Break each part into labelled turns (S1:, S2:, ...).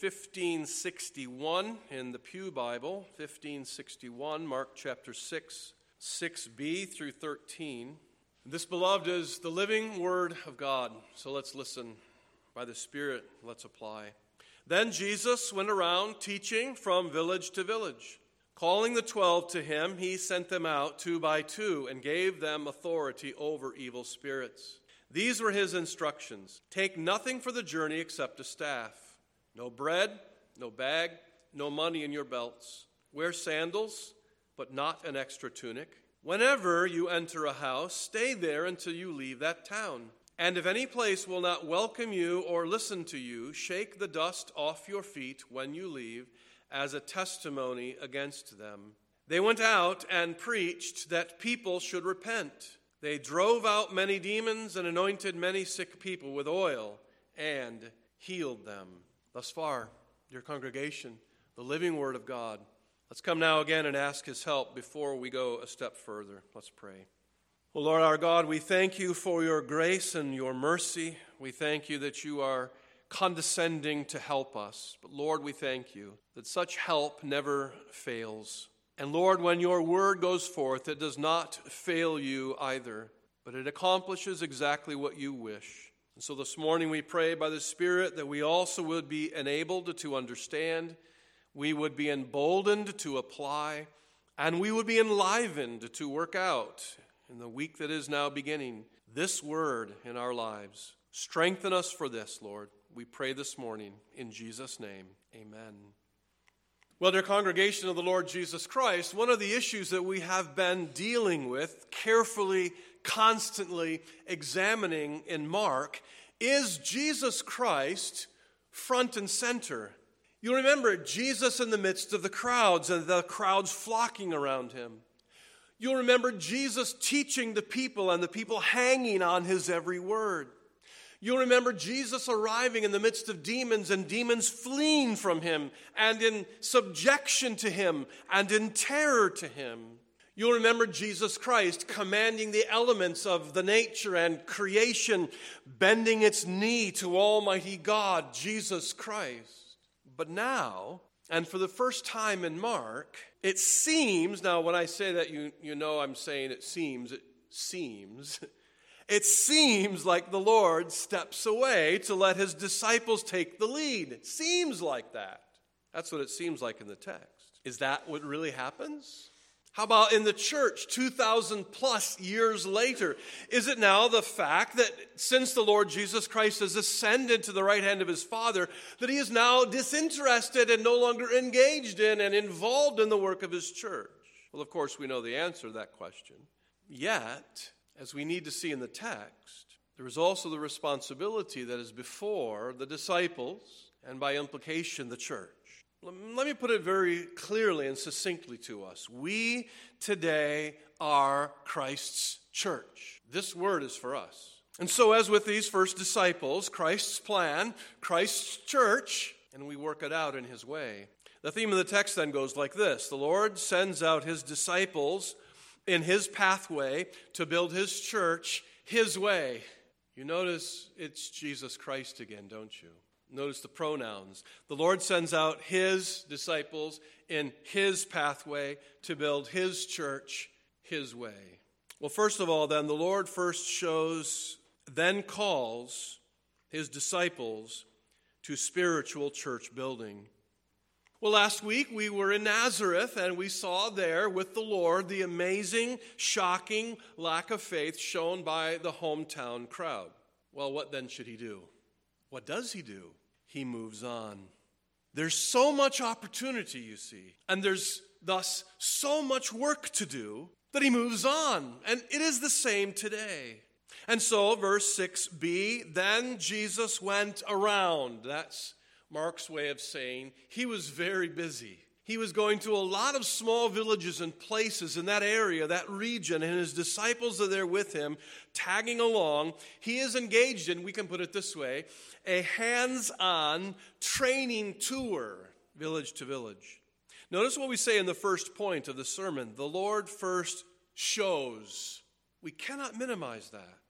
S1: 1561 in the Pew Bible, 1561, Mark chapter 6, 6b through 13. This, beloved, is the living word of God. So let's listen. By the Spirit, let's apply. Then Jesus went around teaching from village to village. Calling the 12 to him, he sent them out 2 by 2 and gave them authority over evil spirits. These were his instructions. Take nothing for the journey except a staff. No bread, no bag, no money in your belts. Wear sandals, but not an extra tunic. Whenever you enter a house, stay there until you leave that town. And if any place will not welcome you or listen to you, shake the dust off your feet when you leave as a testimony against them. They went out and preached that people should repent. They drove out many demons and anointed many sick people with oil and healed them. Thus far, dear congregation, the living word of God. Let's come now again and ask his help before we go a step further. Let's pray. Oh, Lord our God, we thank you for your grace and your mercy. We thank you that you are condescending to help us. But Lord, we thank you that such help never fails. And Lord, when your word goes forth, it does not fail you either, but it accomplishes exactly what you wish. And so this morning we pray by the Spirit that we also would be enabled to understand, we would be emboldened to apply, and we would be enlivened to work out in the week that is now beginning this word in our lives. Strengthen us for this, Lord. We pray this morning in Jesus' name. Amen. Well, dear congregation of the Lord Jesus Christ, one of the issues that we have been dealing with, carefully, constantly examining in Mark, is Jesus Christ front and center. You remember Jesus in the midst of the crowds and the crowds flocking around him. You'll remember Jesus teaching the people and the people hanging on his every word. You'll remember Jesus arriving in the midst of demons and demons fleeing from him and in subjection to him and in terror to him. You'll remember Jesus Christ commanding the elements of the nature and creation, bending its knee to Almighty God, Jesus Christ. But now, and for the first time in Mark, it seems, now when I say that, you know I'm saying it seems like the Lord steps away to let his disciples take the lead. It seems like that. That's what it seems like in the text. Is that what really happens? How about in the church 2,000 plus years later? Is it now the fact that since the Lord Jesus Christ has ascended to the right hand of his Father, that he is now disinterested and no longer engaged in and involved in the work of his church? Well, of course, we know the answer to that question. Yet, as we need to see in the text, there is also the responsibility that is before the disciples and by implication the church. Let me put it very clearly and succinctly to us. We today are Christ's church. This word is for us. And so as with these first disciples, Christ's plan, Christ's church, and we work it out in his way. The theme of the text then goes like this. The Lord sends out his disciples in his pathway to build his church his way. You notice it's Jesus Christ again, don't you? Notice the pronouns. The Lord sends out his disciples in his pathway to build his church his way. Well, first of all, then, the Lord first then calls his disciples to spiritual church building. Well, last week we were in Nazareth and we saw there with the Lord the amazing, shocking lack of faith shown by the hometown crowd. Well, what then should he do? What does he do? He moves on. There's so much opportunity, you see, and there's thus so much work to do that he moves on. And it is the same today. And so, verse 6b, then Jesus went around. That's Mark's way of saying he was very busy. He was going to a lot of small villages and places in that area, that region, and his disciples are there with him, tagging along. He is engaged in, we can put it this way, a hands-on training tour, village to village. Notice what we say in the first point of the sermon. The Lord first shows. We cannot minimize that.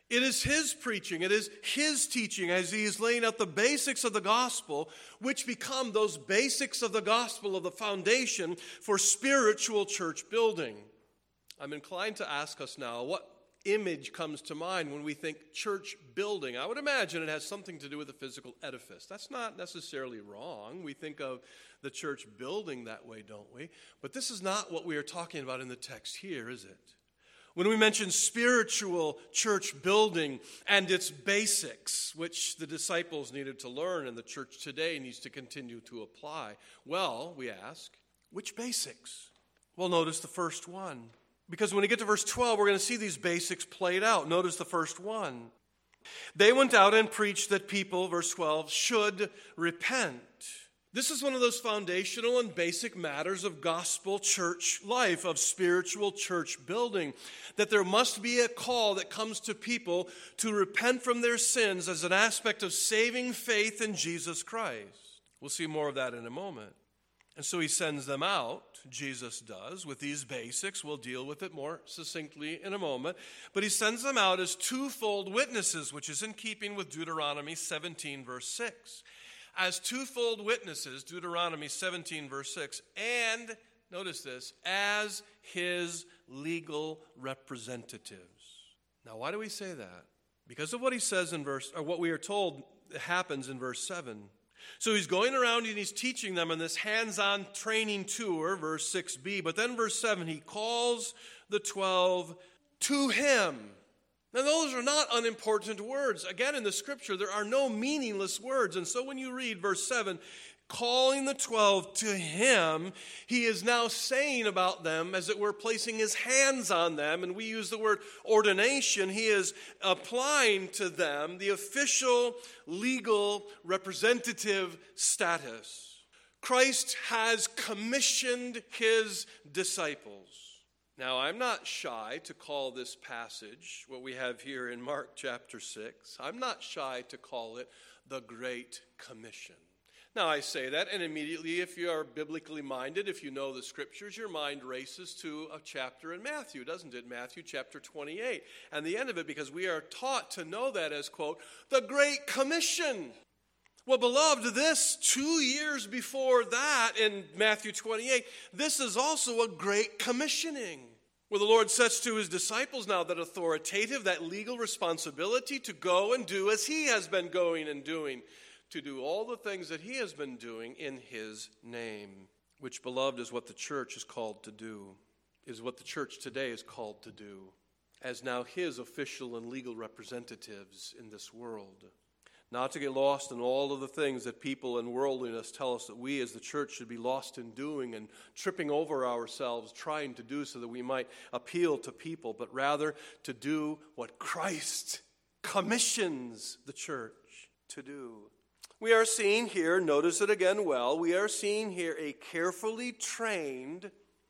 S1: It is his preaching, it is his teaching as he is laying out the basics of the gospel, which become those basics of the gospel of the foundation for spiritual church building. I'm inclined to ask us now, what image comes to mind when we think church building? I would imagine it has something to do with the physical edifice. That's not necessarily wrong. We think of the church building that way, don't we? But this is not what we are talking about in the text here, is it? When we mention spiritual church building and its basics, which the disciples needed to learn and the church today needs to continue to apply, well, we ask, which basics? Well, notice the first one. Because when we get to verse 12, we're going to see these basics played out. Notice the first one. They went out and preached that people, verse 12, should repent. This is one of those foundational and basic matters of gospel church life, of spiritual church building, that there must be a call that comes to people to repent from their sins as an aspect of saving faith in Jesus Christ. We'll see more of that in a moment. And so he sends them out, Jesus does, with these basics. We'll deal with it more succinctly in a moment. But he sends them out as twofold witnesses, which is in keeping with Deuteronomy 17, verse 6. As twofold witnesses, Deuteronomy 17, verse 6, and, notice this, as his legal representatives. Now, why do we say that? Because of what he says in what we are told happens in verse 7. So he's going around and he's teaching them on this hands-on training tour, verse 6b. But then verse 7, he calls the 12 to him. Now, those are not unimportant words. Again, in the scripture, there are no meaningless words. And so when you read verse 7, calling the 12 to him, he is now saying about them, as it were, placing his hands on them. And we use the word ordination. He is applying to them the official, legal, representative status. Christ has commissioned his disciples. Now, I'm not shy to call this passage, what we have here in Mark chapter 6, I'm not shy to call it the Great Commission. Now, I say that, and immediately, if you are biblically minded, if you know the scriptures, your mind races to a chapter in Matthew, doesn't it? Matthew chapter 28, and the end of it, because we are taught to know that as, quote, the Great Commission. Well, beloved, this 2 years before that in Matthew 28, this is also a great commissioning, where the Lord sets to his disciples now that authoritative, that legal responsibility to go and do as he has been going and doing, to do all the things that he has been doing in his name, which, beloved, is what the church is called to do, is what the church today is called to do, as now his official and legal representatives in this world. Not to get lost in all of the things that people in worldliness tell us that we as the church should be lost in doing and tripping over ourselves, trying to do so that we might appeal to people, but rather to do what Christ commissions the church to do. We are seeing here, notice it again well, we are seeing here a carefully trained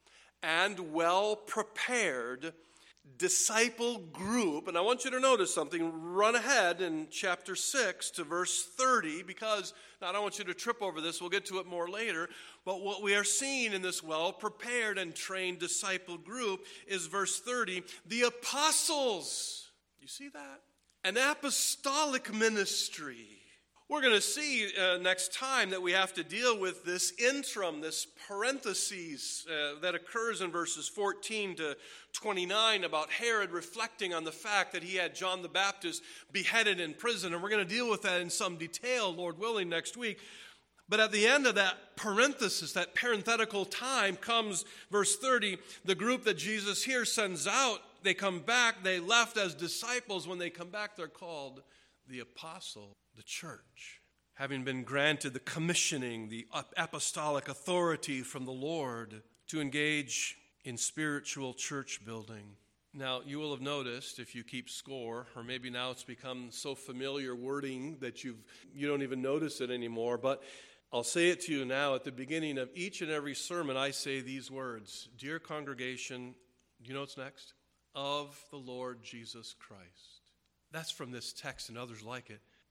S1: and well-prepared disciple group. And I want you to notice something. Run ahead in chapter 6 to verse 30, because now I don't want you to trip over this. We'll get to it more later. But what we are seeing in this well-prepared and trained disciple group is verse 30, the apostles. You see that? An apostolic ministry. We're going to see next time that we have to deal with this interim, this parentheses that occurs in verses 14 to 29 about Herod reflecting on the fact that he had John the Baptist beheaded in prison. And we're going to deal with that in some detail, Lord willing, next week. But at the end of that parenthesis, that parenthetical time, comes verse 30, the group that Jesus here sends out, they come back, they left as disciples. When they come back, they're called the apostle, the church, having been granted the commissioning, the apostolic authority from the Lord to engage in spiritual church building. Now, you will have noticed, if you keep score, or maybe now it's become so familiar wording that you don't even notice it anymore, but I'll say it to you now. At the beginning of each and every sermon, I say these words: Dear congregation, do you know what's next? Of the Lord Jesus Christ. That's from this text and others like it.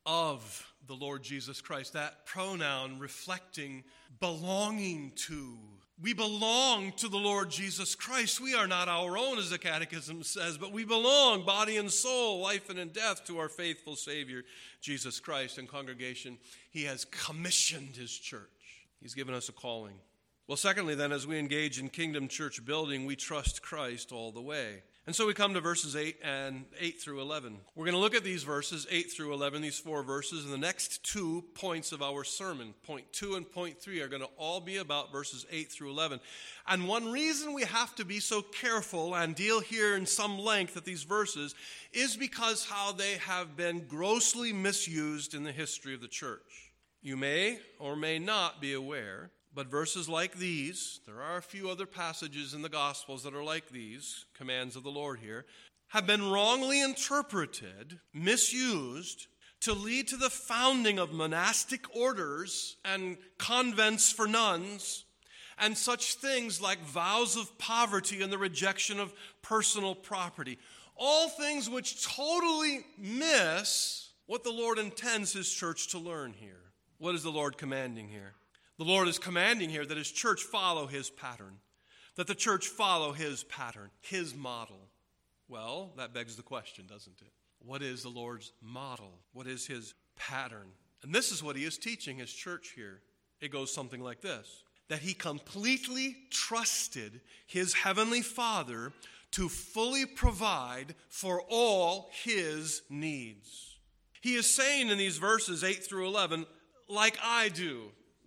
S1: of the Lord Jesus Christ. That pronoun reflecting belonging to. We belong to the Lord Jesus Christ. We are not our own, as the Catechism says, but we belong, body and soul, life and in death, to our faithful Savior, Jesus Christ. And congregation, He has commissioned His church. He's given us a calling. Well, secondly, then, as we engage in kingdom church building, we trust Christ all the way. And so we come to verses 8 through 11. We're going to look at these verses, 8 through 11, these 4 verses, and the next 2 points of our sermon, point 2 and point 3, are going to all be about verses 8 through 11. And one reason we have to be so careful and deal here in some length at these verses is because how they have been grossly misused in the history of the church. You may or may not be aware, but verses like these, there are a few other passages in the Gospels that are like these, commands of the Lord here, have been wrongly interpreted, misused, to lead to the founding of monastic orders and convents for nuns, and such things like vows of poverty and the rejection of personal property. All things which totally miss what the Lord intends His church to learn here. What is the Lord commanding here? The Lord is commanding here that His church follow His pattern, that the church follow His pattern, His model. Well, that begs the question, doesn't it? What is the Lord's model? What is His pattern? And this is what He is teaching His church here. It goes something like this, that He completely trusted His heavenly Father to fully provide for all His needs. He is saying in these verses 8 through 11, like I do.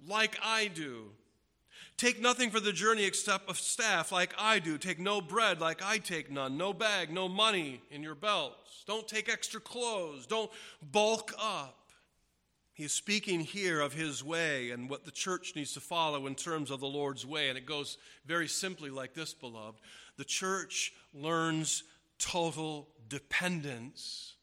S1: Take nothing for the journey except a staff, like I do. Take no bread, like I take none. No bag, no money in your belts. Don't take extra clothes. Don't bulk up. He is speaking here of His way and what the church needs to follow in terms of the Lord's way. And it goes very simply like this, beloved. The church learns total dependence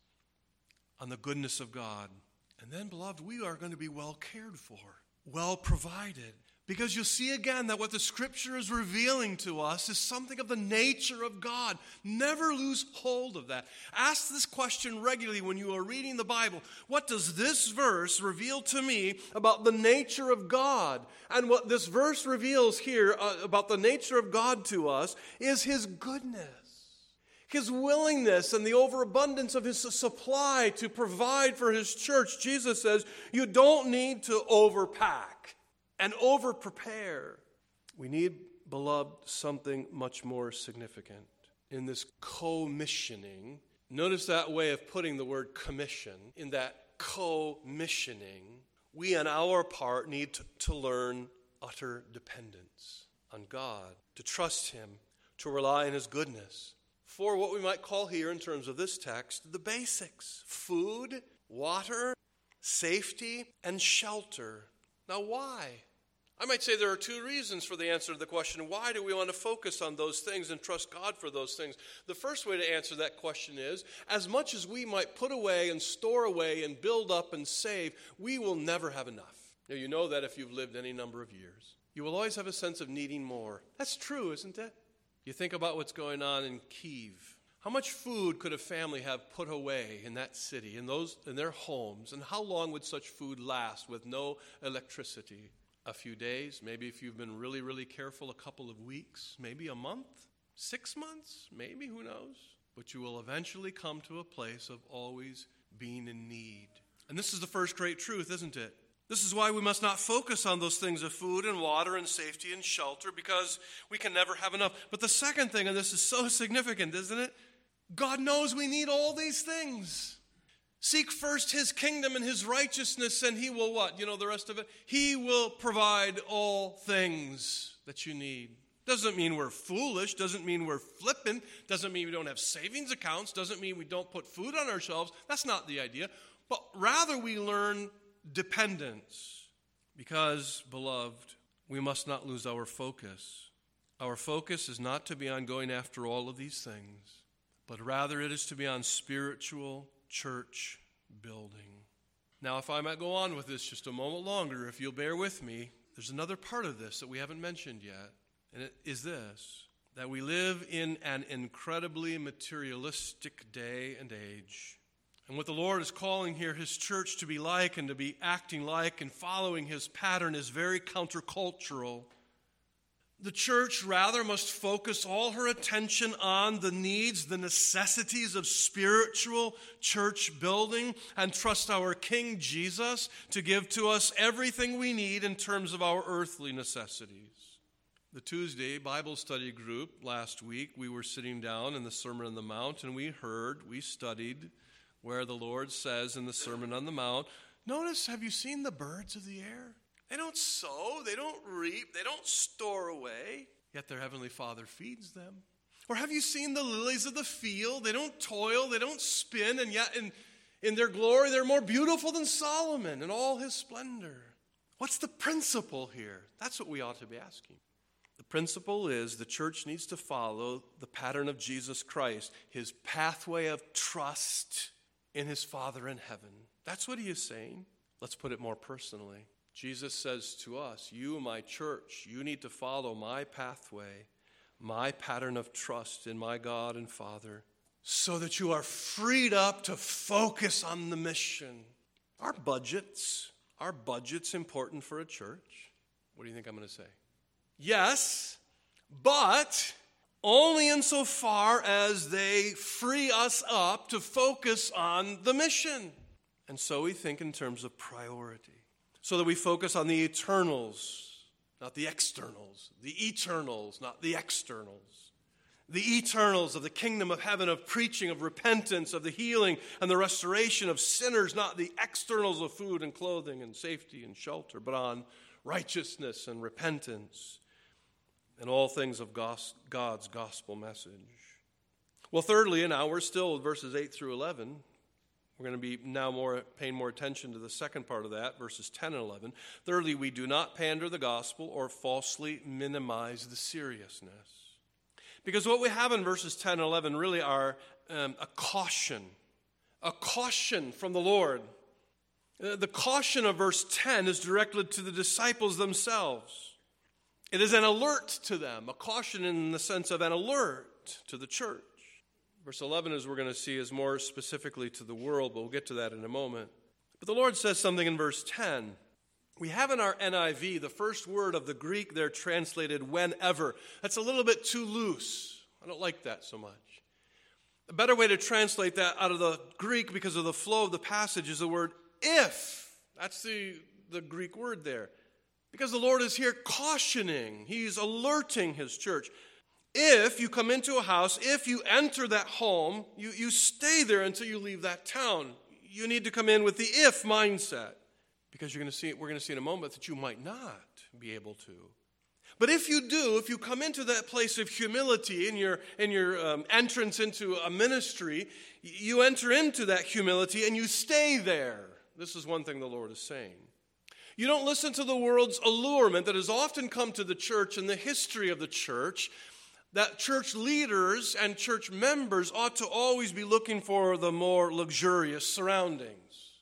S1: on the goodness of God. And then, beloved, we are going to be well cared for, well provided. Because you'll see again that what the Scripture is revealing to us is something of the nature of God. Never lose hold of that. Ask this question regularly when you are reading the Bible. What does this verse reveal to me about the nature of God? And what this verse reveals here about the nature of God to us is His goodness. His willingness and the overabundance of His supply to provide for His church. Jesus says, you don't need to overpack and over-prepare. We need, beloved, something much more significant in this co-missioning. Notice that way of putting the word commission. In that co-missioning, we on our part need to learn utter dependence on God, to trust Him, to rely on His goodness. For what we might call here in terms of this text, the basics: food, water, safety, and shelter. Now why? I might say there are 2 reasons for the answer to the question, why do we want to focus on those things and trust God for those things? The first way to answer that question is, as much as we might put away and store away and build up and save, we will never have enough. Now, you know that if you've lived any number of years. You will always have a sense of needing more. That's true, isn't it? You think about what's going on in Kyiv. How much food could a family have put away in that city, in their homes, and how long would such food last with no electricity? A few days, maybe if you've been really, really careful, a couple of weeks, maybe a month, 6 months, maybe, who knows? But you will eventually come to a place of always being in need. And this is the first great truth, isn't it? This is why we must not focus on those things of food and water and safety and shelter, because we can never have enough. But the second thing, and this is so significant, isn't it? God knows we need all these things. Seek first His kingdom and His righteousness, and He will what? You know the rest of it? He will provide all things that you need. Doesn't mean we're foolish, doesn't mean we're flippant, doesn't mean we don't have savings accounts, doesn't mean we don't put food on our shelves. That's not the idea. But rather we learn dependence, because, beloved, we must not lose our focus. Our focus is not to be on going after all of these things, but rather it is to be on spiritual church building. Now, if I might go on with this just a moment longer, if you'll bear with me, there's another part of this that we haven't mentioned yet, and it is this, that we live in an incredibly materialistic day and age. And what the Lord is calling here his church to be like and to be acting like and following his pattern is very countercultural. The church rather must focus all her attention on the needs, the necessities of spiritual church building, and trust our King Jesus to give to us everything we need in terms of our earthly necessities. The Tuesday Bible study group last week, we were sitting down in the Sermon on the Mount, and we studied where the Lord says in the Sermon on the Mount, notice, have you seen the birds of the air? They don't sow, they don't reap, they don't store away, yet their heavenly Father feeds them. Or have you seen the lilies of the field? They don't toil, they don't spin, and yet in their glory they're more beautiful than Solomon in all his splendor. What's the principle here? That's what we ought to be asking. The principle is the church needs to follow the pattern of Jesus Christ, his pathway of trust in his Father in heaven. That's what he is saying. Let's put it more personally. Jesus says to us, you, my church, you need to follow my pathway, my pattern of trust in my God and Father, so that you are freed up to focus on the mission. Are budgets important for a church? What do you think I'm going to say? Yes, but only insofar as they free us up to focus on the mission. And so we think in terms of priority, so that we focus on the eternals, not the externals. The eternals, not the externals. The eternals of the kingdom of heaven, of preaching, of repentance, of the healing and the restoration of sinners, not the externals of food and clothing and safety and shelter, but on righteousness and repentance and all things of God's gospel message. Well, thirdly, and now we're still with verses 8 through 11. We're going to be now paying more attention to the second part of that, verses 10 and 11. Thirdly, we do not pander the gospel or falsely minimize the seriousness. Because what we have in verses 10 and 11 really are a caution from the Lord. The caution of verse 10 is directed to the disciples themselves. It is an alert to them, a caution in the sense of an alert to the church. Verse 11, as we're going to see, is more specifically to the world, but we'll get to that in a moment. But the Lord says something in verse 10. We have in our NIV the first word of the Greek there translated whenever. That's a little bit too loose. I don't like that so much. A better way to translate that out of the Greek, because of the flow of the passage, is the word if. That's the Greek word there. Because the Lord is here cautioning. He's alerting his church. If you come into a house, if you enter that home, you stay there until you leave that town. You need to come in with the if mindset. Because we're going to see in a moment that you might not be able to. But if you do, if you come into that place of humility in your entrance into a ministry, you enter into that humility and you stay there. This is one thing the Lord is saying. You don't listen to the world's allurement that has often come to the church in the history of the church, that church leaders and church members ought to always be looking for the more luxurious surroundings.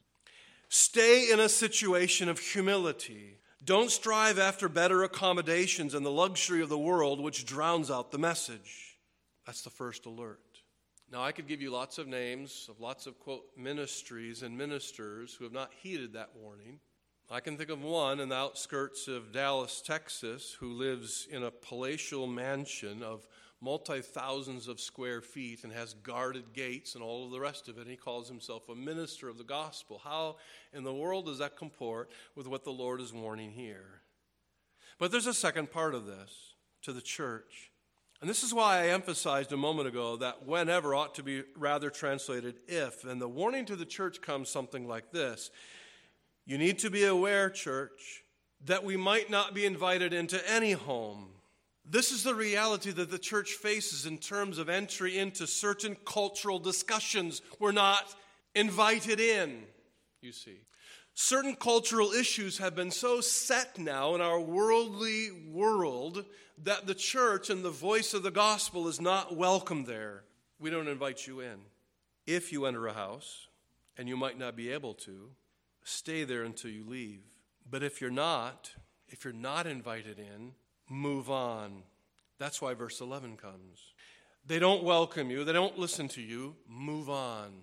S1: Stay in a situation of humility. Don't strive after better accommodations and the luxury of the world, which drowns out the message. That's the first alert. Now, I could give you lots of names of lots of, quote, ministries and ministers who have not heeded that warning. I can think of one in the outskirts of Dallas, Texas, who lives in a palatial mansion of multi-thousands of square feet and has guarded gates and all of the rest of it. And he calls himself a minister of the gospel. How in the world does that comport with what the Lord is warning here? But there's a second part of this to the church. And this is why I emphasized a moment ago that whenever ought to be rather translated if. And the warning to the church comes something like this. You need to be aware, church, that we might not be invited into any home. This is the reality that the church faces in terms of entry into certain cultural discussions. We're not invited in, you see. Certain cultural issues have been so set now in our worldly world that the church and the voice of the gospel is not welcome there. We don't invite you in. If you enter a house, and you might not be able to, stay there until you leave. But if you're not invited in, move on. That's why verse 11 comes. They don't welcome you. They don't listen to you. Move on.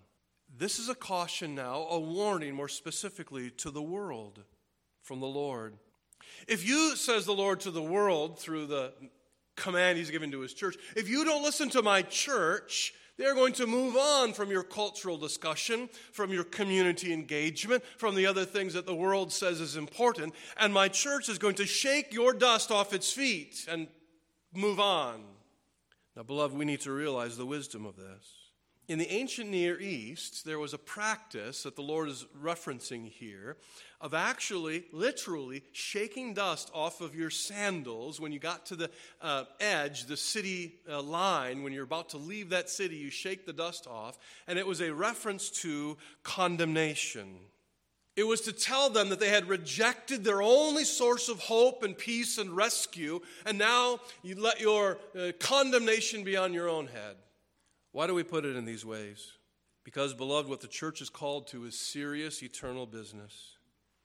S1: This is a caution now, a warning more specifically to the world from the Lord. If you, says the Lord to the world through the command he's given to his church, if you don't listen to my church, they're going to move on from your cultural discussion, from your community engagement, from the other things that the world says is important, and my church is going to shake your dust off its feet and move on. Now, beloved, we need to realize the wisdom of this. In the ancient Near East, there was a practice that the Lord is referencing here of actually, literally, shaking dust off of your sandals when you got to the edge, the city line. When you're about to leave that city, you shake the dust off. And it was a reference to condemnation. It was to tell them that they had rejected their only source of hope and peace and rescue, and now you let your condemnation be on your own head. Why do we put it in these ways? Because, beloved, what the church is called to is serious, eternal business.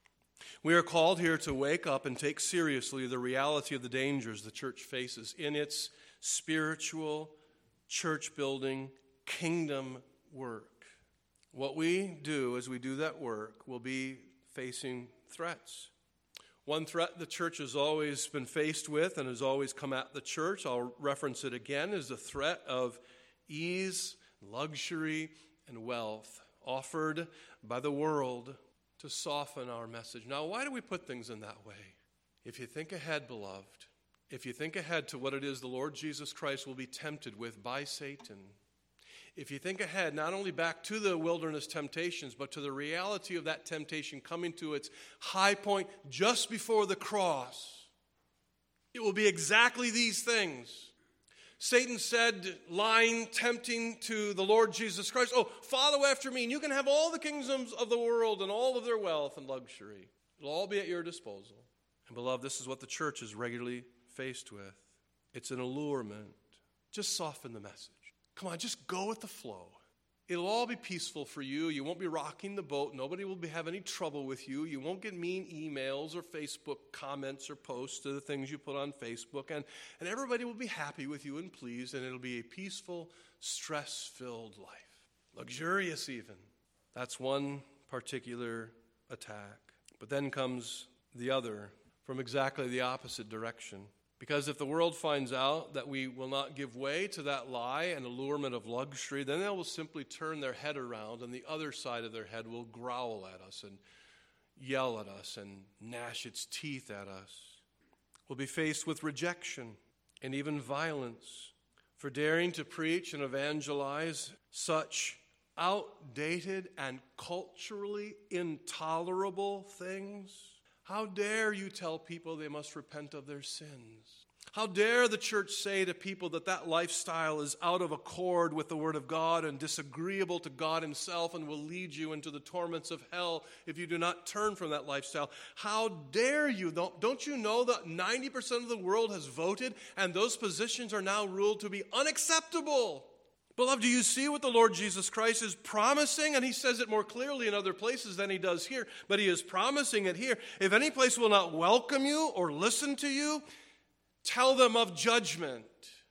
S1: We are called here to wake up and take seriously the reality of the dangers the church faces in its spiritual, church-building, kingdom work. What we do as we do that work will be facing threats. One threat the church has always been faced with and has always come at the church, I'll reference it again, is the threat of ease, luxury, and wealth offered by the world to soften our message. Now, why do we put things in that way? If you think ahead, beloved, if you think ahead to what it is the Lord Jesus Christ will be tempted with by Satan, if you think ahead not only back to the wilderness temptations, but to the reality of that temptation coming to its high point just before the cross, it will be exactly these things. Satan said, lying, tempting to the Lord Jesus Christ, "Oh, follow after me, and you can have all the kingdoms of the world and all of their wealth and luxury. It'll all be at your disposal." And beloved, this is what the church is regularly faced with. It's an allurement. Just soften the message. Come on, just go with the flow. It'll all be peaceful for you. You won't be rocking the boat. Nobody will have any trouble with you. You won't get mean emails or Facebook comments or posts to the things you put on Facebook. And everybody will be happy with you and pleased, and it'll be a peaceful, stress-filled life. Luxurious even. That's one particular attack. But then comes the other from exactly the opposite direction. Because if the world finds out that we will not give way to that lie and allurement of luxury, then they will simply turn their head around, and the other side of their head will growl at us and yell at us and gnash its teeth at us. We'll be faced with rejection and even violence for daring to preach and evangelize such outdated and culturally intolerable things. How dare you tell people they must repent of their sins? How dare the church say to people that that lifestyle is out of accord with the Word of God and disagreeable to God Himself and will lead you into the torments of hell if you do not turn from that lifestyle? How dare you? Don't you know that 90% of the world has voted and those positions are now ruled to be unacceptable? Beloved, do you see what the Lord Jesus Christ is promising? And He says it more clearly in other places than He does here, but He is promising it here. If any place will not welcome you or listen to you, tell them of judgment,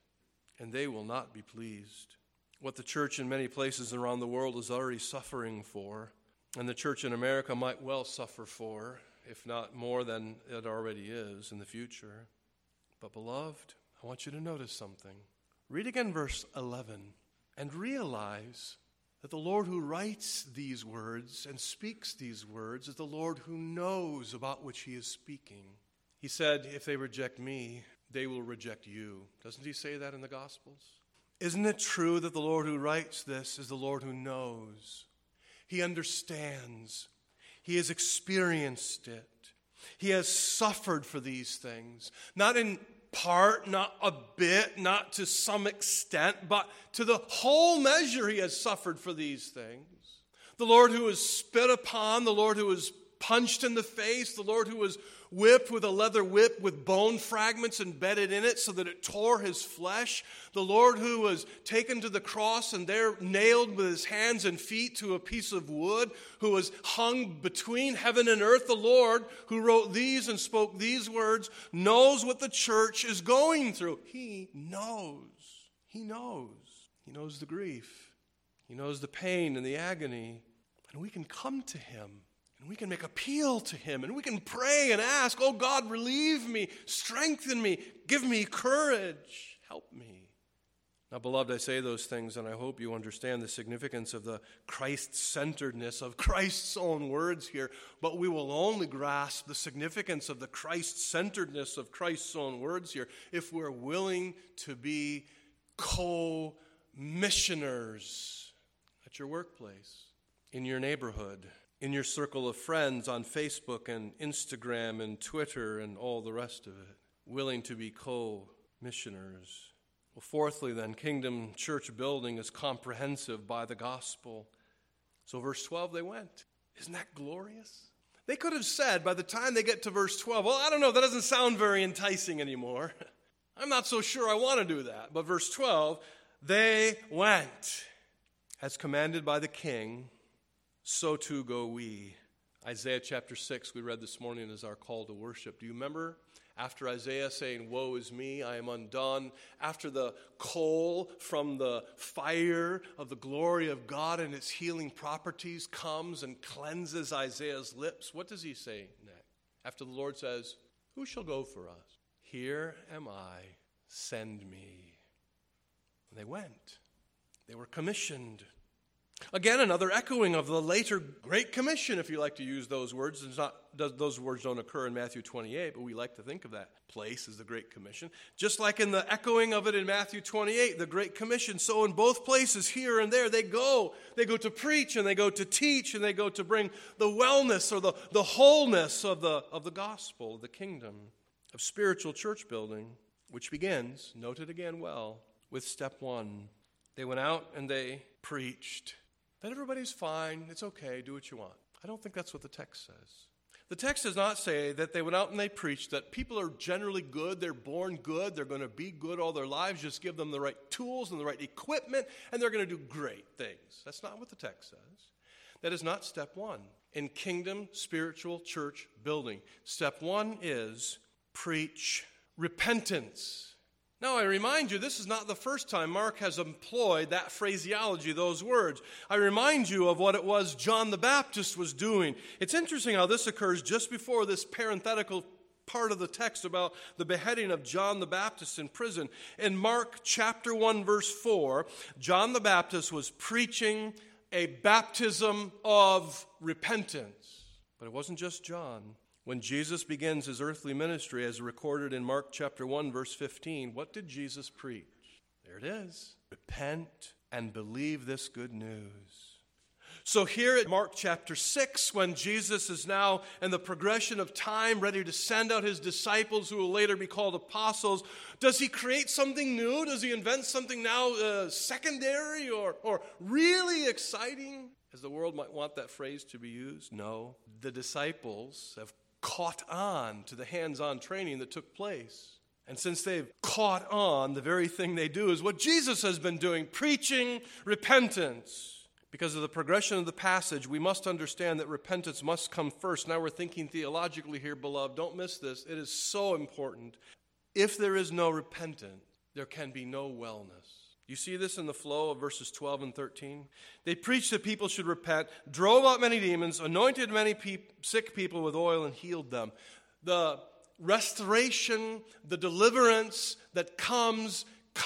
S1: and they will not be pleased. What the church in many places around the world is already suffering for, and the church in America might well suffer for, if not more than it already is in the future. But beloved, I want you to notice something. Read again verse 11. And realize that the Lord who writes these words and speaks these words is the Lord who knows about which He is speaking. He said, if they reject me, they will reject you. Doesn't He say that in the Gospels? Isn't it true that the Lord who writes this is the Lord who knows? He understands. He has experienced it. He has suffered for these things. Not in part, not a bit, not to some extent, but to the whole measure He has suffered for these things. The Lord who was spit upon, the Lord who was punched in the face, the Lord who was whipped with a leather whip with bone fragments embedded in it so that it tore His flesh, the Lord who was taken to the cross and there nailed with His hands and feet to a piece of wood, who was hung between heaven and earth, the Lord who wrote these and spoke these words, knows what the church is going through. He knows. He knows. He knows the grief. He knows the pain and the agony. And we can come to him. And we can make appeal to him. And we can pray and ask, oh God, relieve me, strengthen me, give me courage, help me. Now, beloved, I say those things, and I hope you understand the significance of the Christ-centeredness of Christ's own words here. But we will only grasp the significance of the Christ-centeredness of Christ's own words here if we're willing to be co-missioners at your workplace, in your neighborhood, in your circle of friends on Facebook and Instagram and Twitter and all the rest of it. Willing to be co-missioners. Well, fourthly, then, kingdom church building is comprehensive by the gospel. So verse 12, they went. Isn't that glorious? They could have said by the time they get to verse 12, well, I don't know, that doesn't sound very enticing anymore. I'm not so sure I want to do that. But verse 12, they went. As commanded by the king, so too go we. Isaiah chapter 6, we read this morning, is our call to worship. Do you remember? After Isaiah saying, woe is me, I am undone. After the coal from the fire of the glory of God and its healing properties comes and cleanses Isaiah's lips, what does he say next? After the Lord says, who shall go for us? Here am I, send me. And they went. They were commissioned. Again, another echoing of the later Great Commission, if you like to use those words. Those words don't occur in Matthew 28, but we like to think of that place as the Great Commission. Just like in the echoing of it in Matthew 28, the Great Commission. So in both places, here and there, they go. They go to preach, and they go to teach, and they go to bring the wellness or the wholeness of the gospel, the kingdom of spiritual church building, which begins, note it again well, with step one. They went out and they preached. That everybody's fine, it's okay, do what you want. I don't think that's what the text says. The text does not say that they went out and they preached, that people are generally good, they're born good, they're going to be good all their lives, just give them the right tools and the right equipment, and they're going to do great things. That's not what the text says. That is not step one in kingdom spiritual church building. Step one is preach repentance. Now, I remind you, this is not the first time Mark has employed that phraseology, those words. I remind you of what it was John the Baptist was doing. It's interesting how this occurs just before this parenthetical part of the text about the beheading of John the Baptist in prison. In Mark chapter 1, verse 4, John the Baptist was preaching a baptism of repentance. But it wasn't just John. When Jesus begins his earthly ministry, as recorded in Mark chapter 1, verse 15, what did Jesus preach? There it is. Repent and believe this good news. So here at Mark chapter 6, when Jesus is now in the progression of time, ready to send out his disciples who will later be called apostles, does he create something new? Does he invent something now secondary or really exciting, as the world might want that phrase to be used? No. The disciples have caught on to the hands-on training that took place. And since they've caught on, the very thing they do is what Jesus has been doing, preaching repentance. Because of the progression of the passage, we must understand that repentance must come first. Now we're thinking theologically here, beloved. Don't miss this. It is so important. If there is no repentance, there can be no wellness. You see this in the flow of verses 12 and 13? They preached that people should repent, drove out many demons, anointed many sick people with oil, and healed them. The restoration, the deliverance that comes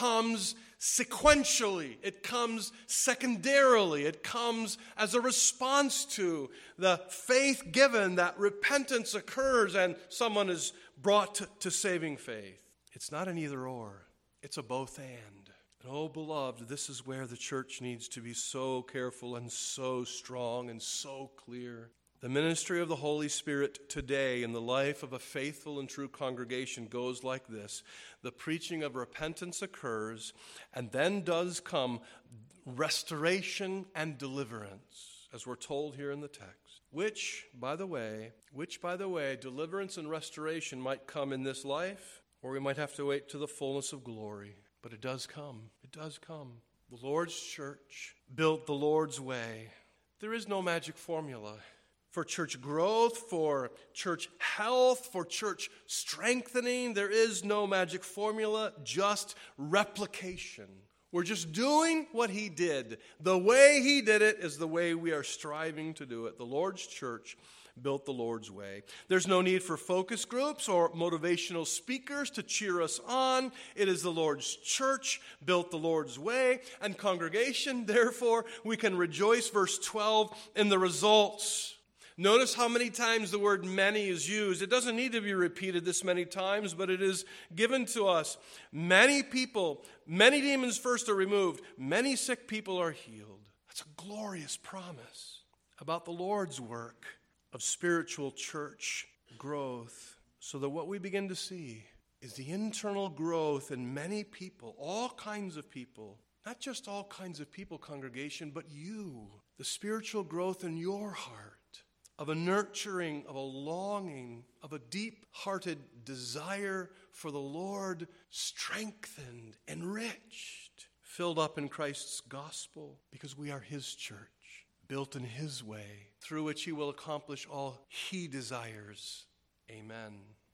S1: sequentially. It comes secondarily. It comes as a response to the faith given that repentance occurs and someone is brought to saving faith. It's not an either or. It's a both and. Oh, beloved, this is where the church needs to be so careful and so strong and so clear. The ministry of the Holy Spirit today in the life of a faithful and true congregation goes like this. The preaching of repentance occurs, and then does come restoration and deliverance, as we're told here in the text. Which, by the way, deliverance and restoration might come in this life, or we might have to wait to the fullness of glory. But it does come. It does come. The Lord's church built the Lord's way. There is no magic formula for church growth, for church health, for church strengthening. There is no magic formula, just replication. We're just doing what he did. The way he did it is the way we are striving to do it. The Lord's church built the Lord's way. There's no need for focus groups or motivational speakers to cheer us on. It is the Lord's church built the Lord's way. And congregation, therefore, we can rejoice, verse 12, in the results. Notice how many times the word many is used. It doesn't need to be repeated this many times, but it is given to us. Many people, many demons first are removed. Many sick people are healed. That's a glorious promise about the Lord's work of spiritual church growth, so that what we begin to see is the internal growth in many people, all kinds of people, not just all kinds of people, congregation, but you, the spiritual growth in your heart, of a nurturing, of a longing, of a deep-hearted desire for the Lord, strengthened, enriched, filled up in Christ's gospel, because we are his church, built in his way, through which he will accomplish all he desires. Amen.